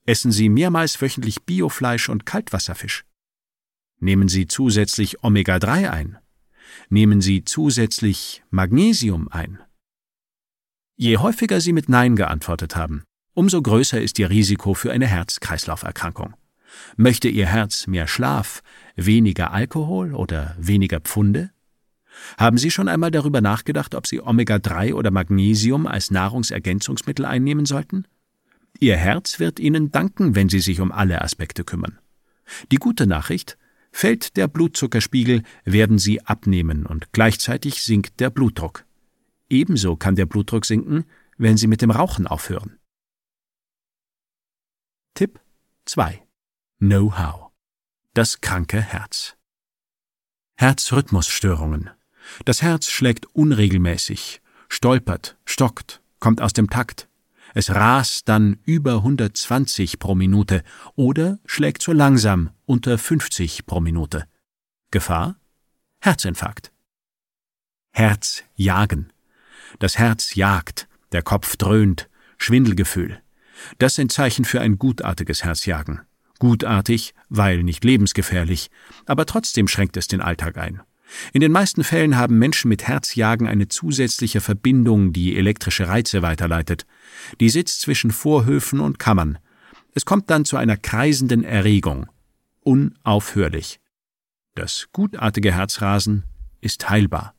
Essen Sie mehrmals wöchentlich Biofleisch und Kaltwasserfisch? Nehmen Sie zusätzlich Omega-3 ein? Nehmen Sie zusätzlich Magnesium ein? Je häufiger Sie mit Nein geantwortet haben, umso größer ist Ihr Risiko für eine Herz-Kreislauf-Erkrankung. Möchte Ihr Herz mehr Schlaf, weniger Alkohol oder weniger Pfunde? Haben Sie schon einmal darüber nachgedacht, ob Sie Omega-3 oder Magnesium als Nahrungsergänzungsmittel einnehmen sollten? Ihr Herz wird Ihnen danken, wenn Sie sich um alle Aspekte kümmern. Die gute Nachricht: fällt der Blutzuckerspiegel, werden Sie abnehmen und gleichzeitig sinkt der Blutdruck. Ebenso kann der Blutdruck sinken, wenn Sie mit dem Rauchen aufhören. Tipp 2. Know-how. Das kranke Herz. Herzrhythmusstörungen. Das Herz schlägt unregelmäßig, stolpert, stockt, kommt aus dem Takt. Es rast dann über 120 pro Minute oder schlägt so langsam unter 50 pro Minute. Gefahr? Herzinfarkt. Herzjagen. Das Herz jagt, der Kopf dröhnt, Schwindelgefühl. Das sind Zeichen für ein gutartiges Herzjagen. Gutartig, weil nicht lebensgefährlich, aber trotzdem schränkt es den Alltag ein. In den meisten Fällen haben Menschen mit Herzjagen eine zusätzliche Verbindung, die elektrische Reize weiterleitet. Die sitzt zwischen Vorhöfen und Kammern. Es kommt dann zu einer kreisenden Erregung. Unaufhörlich. Das gutartige Herzrasen ist heilbar.